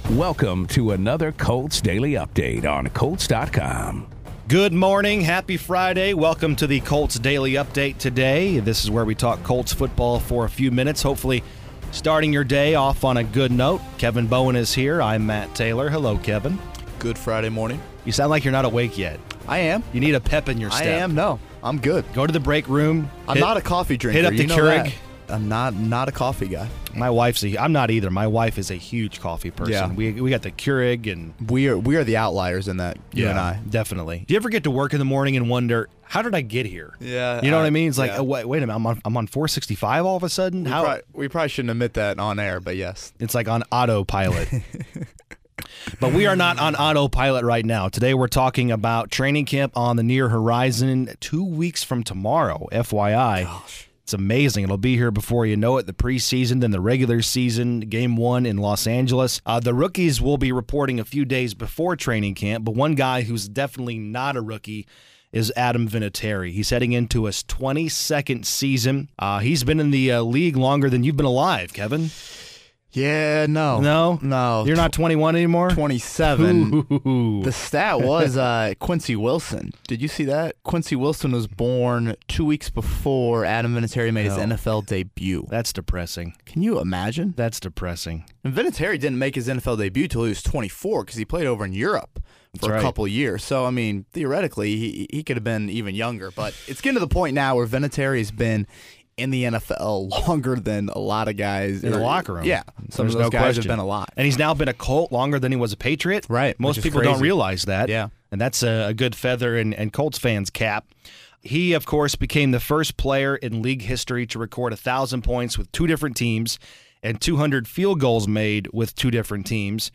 Welcome to another Colts Daily Update on Colts.com. Good morning. Happy Friday. Welcome to the Colts Daily Update today. This is where we talk Colts football for a few minutes, hopefully starting your day off on a good note. Kevin Bowen is here. I'm Matt Taylor. Hello, Kevin. Good Friday morning. You sound like you're not awake yet. I am. You need a pep in your step. I am. No, I'm good. Go to the break room. I'm not a coffee drinker. Hit up the you know Keurig. that. I'm not a coffee guy. I'm not either. My wife is a huge coffee person. Yeah. We got the Keurig and We are the outliers in that. You and I. Definitely. Do you ever get to work in the morning and wonder, how did I get here? Yeah. You know what I mean? It's like, yeah. oh, wait a minute, I'm on 465 all of a sudden? We probably shouldn't admit that on air, but yes. It's like on autopilot. But we are not on autopilot right now. Today we're talking about training camp on the near horizon 2 weeks from tomorrow, FYI. Gosh. It's amazing. It'll be here before you know it. The preseason, then the regular season, game one in Los Angeles. The rookies will be reporting a few days before training camp, but one guy who's definitely not a rookie is Adam Vinatieri. He's heading into his 22nd season. He's been in the league longer than you've been alive, Kevin. Yeah, no. No? You're not 21 anymore? 27. Ooh. The stat was Quincy Wilson. Did you see that? Quincy Wilson was born 2 weeks before Adam Vinatieri made his NFL debut. That's depressing. Can you imagine? That's depressing. And Vinatieri didn't make his NFL debut till he was 24 because he played over in Europe for a couple of years. So, I mean, theoretically, he could have been even younger. But it's getting to the point now where Vinatieri has been in the NFL longer than a lot of guys in the locker room. Yeah, some of those guys have been a lot. And he's now been a Colt longer than he was a Patriot. Right. Most people don't realize that. Yeah. And that's a good feather in Colts fans' cap. He, of course, became the first player in league history to record 1,000 points with two different teams and 200 field goals made with two different teams.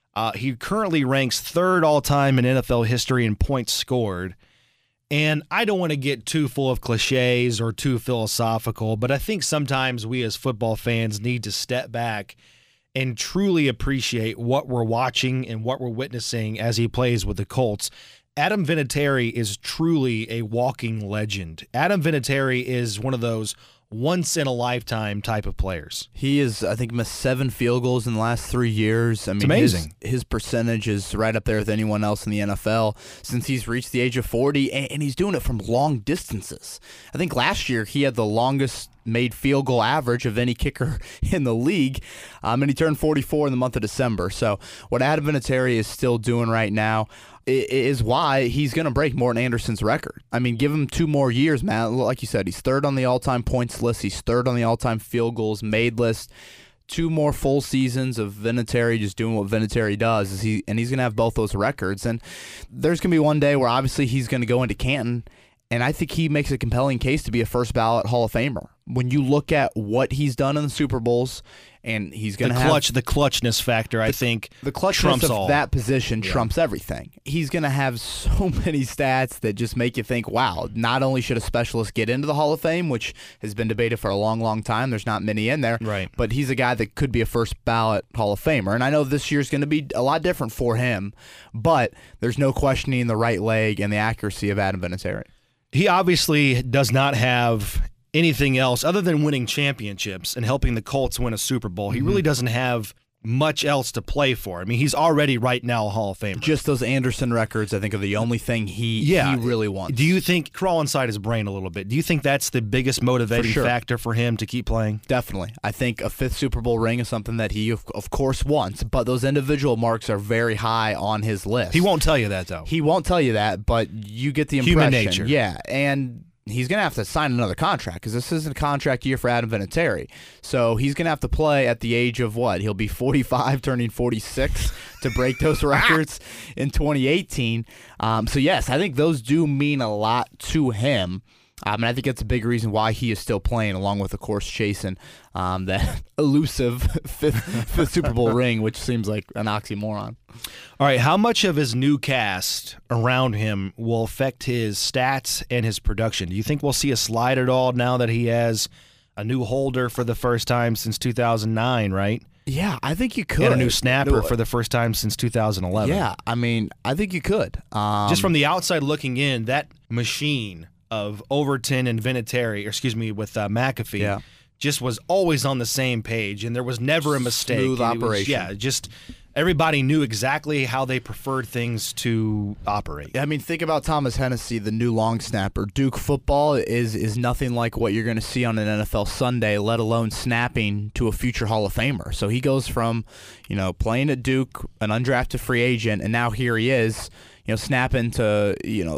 He currently ranks third all-time in NFL history in points scored. And I don't want to get too full of cliches or too philosophical, but I think sometimes we as football fans need to step back and truly appreciate what we're watching and what we're witnessing as he plays with the Colts. Adam Vinatieri is truly a walking legend. Adam Vinatieri is one of those once-in-a-lifetime type of players. He is, I think, missed 7 field goals in the last 3 years. I mean, it's amazing. His percentage is right up there with anyone else in the NFL since he's reached the age of 40, and he's doing it from long distances. I think last year he had the longest made field goal average of any kicker in the league, and he turned 44 in the month of December. So what Adam Vinatieri is still doing right now is why he's going to break Morten Anderson's record. I mean, give him 2 more years, man. Like you said, he's third on the all-time points list. He's third on the all-time field goals made list. 2 more full seasons of Vinatieri just doing what Vinatieri does, and he's going to have both those records. And there's going to be one day where obviously he's going to go into Canton, and I think he makes a compelling case to be a first-ballot Hall of Famer. When you look at what he's done in the Super Bowls, and he's going to have the clutchness factor, I think, the clutchness trumps of all. that position trumps everything. He's going to have so many stats that just make you think, wow, not only should a specialist get into the Hall of Fame, which has been debated for a long, long time, there's not many in there, right, but he's a guy that could be a first-ballot Hall of Famer. And I know this year's going to be a lot different for him, but there's no questioning the right leg and the accuracy of Adam Vinatieri. He obviously does not have anything else other than winning championships and helping the Colts win a Super Bowl. He really doesn't have much else to play for. I mean, he's already right now a Hall of Famer. Just those Anderson records, I think, are the only thing he really wants. Do you think, crawl inside his brain a little bit, do you think that's the biggest motivating factor for him to keep playing? Definitely. I think a 5th Super Bowl ring is something that he, of course, wants, but those individual marks are very high on his list. He won't tell you that, though. He won't tell you that, but you get the impression. Human nature. Yeah, and he's going to have to sign another contract because this isn't a contract year for Adam Vinatieri. So he's going to have to play at the age of what? He'll be 45, turning 46 to break those records in 2018. So, yes, I think those do mean a lot to him. And I think that's a big reason why he is still playing, along with, of course, chasing that elusive fifth Super Bowl ring, which seems like an oxymoron. All right, how much of his new cast around him will affect his stats and his production? Do you think we'll see a slide at all now that he has a new holder for the first time since 2009, right? Yeah, I think you could. And a new snapper for the first time since 2011. Yeah, I mean, I think you could. Just from the outside looking in, that machine of Overton and Vinatieri, with McAfee, just was always on the same page, and there was never a mistake. Smooth operation. Just everybody knew exactly how they preferred things to operate. I mean, think about Thomas Hennessy, the new long snapper. Duke football is nothing like what you're going to see on an NFL Sunday, let alone snapping to a future Hall of Famer. So he goes from, playing at Duke, an undrafted free agent, and now here he is, snapping to,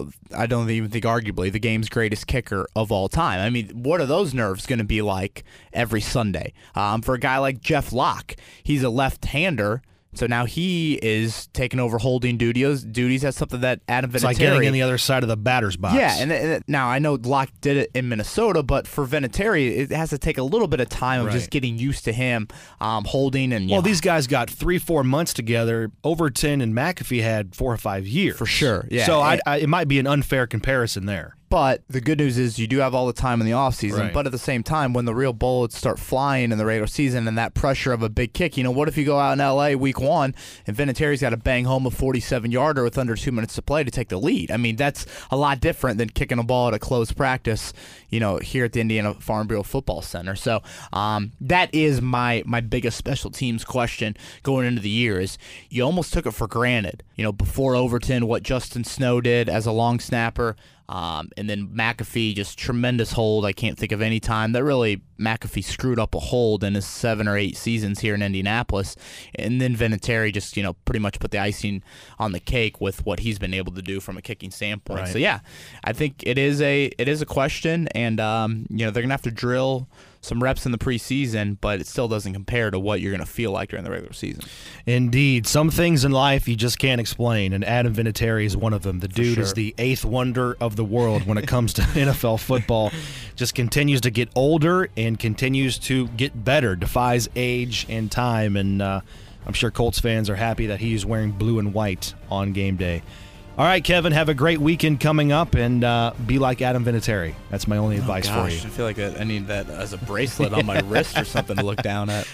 I don't even think arguably the game's greatest kicker of all time. I mean, what are those nerves going to be like every Sunday? For a guy like Jeff Locke, he's a left-hander. So now he is taking over holding duties. That's something that Adam Vinatieri... It's like getting in the other side of the batter's box. Yeah, and now I know Locke did it in Minnesota, but for Vinatieri, it has to take a little bit of time of just getting used to him holding. And well, these guys got 3-4 months together. Overton and McAfee had 4 or 5 years. For sure, yeah. So it might be an unfair comparison there. But the good news is you do have all the time in the offseason. Right. But at the same time, when the real bullets start flying in the regular season and that pressure of a big kick, what if you go out in L.A. week 1 and Vinatieri's got to bang home a 47-yarder with under 2 minutes to play to take the lead? I mean, that's a lot different than kicking a ball at a closed practice, here at the Indiana Farm Bureau Football Center. So that is my biggest special teams question going into the year is you almost took it for granted, before Overton, what Justin Snow did as a long snapper. And then McAfee, just tremendous hold. I can't think of any time that really McAfee screwed up a hold in his 7 or 8 seasons here in Indianapolis. And then Vinatieri just, pretty much put the icing on the cake with what he's been able to do from a kicking standpoint. Right. So, yeah, I think it is a question, and, they're going to have to drill some reps in the preseason, but it still doesn't compare to what you're going to feel like during the regular season. Indeed. Some things in life you just can't explain, and Adam Vinatieri is one of them. The dude is the 8th wonder of the world when it comes to NFL football. Just continues to get older and continues to get better, defies age and time, and I'm sure Colts fans are happy that he's wearing blue and white on game day. All right, Kevin, have a great weekend coming up, and be like Adam Vinatieri. That's my only advice for you. I feel like I need that as a bracelet on my wrist or something to look down at.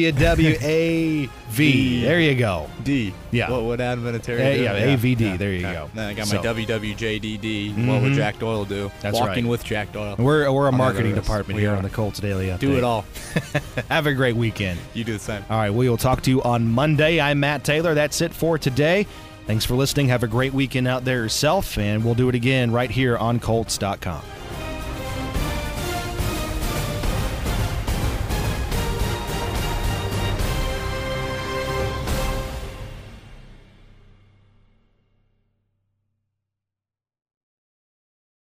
WWAV. There you go. D. Yeah. What would Adam Vinatieri do? Yeah, AVD. Yeah. There you go. Then I got my WWJDD. What would Jack Doyle do? That's Walking right. with Jack Doyle. We're a marketing department here on the Colts Daily Update. Do it all. Have a great weekend. You do the same. All right, we will talk to you on Monday. I'm Matt Taylor. That's it for today. Thanks for listening. Have a great weekend out there yourself, and we'll do it again right here on Colts.com.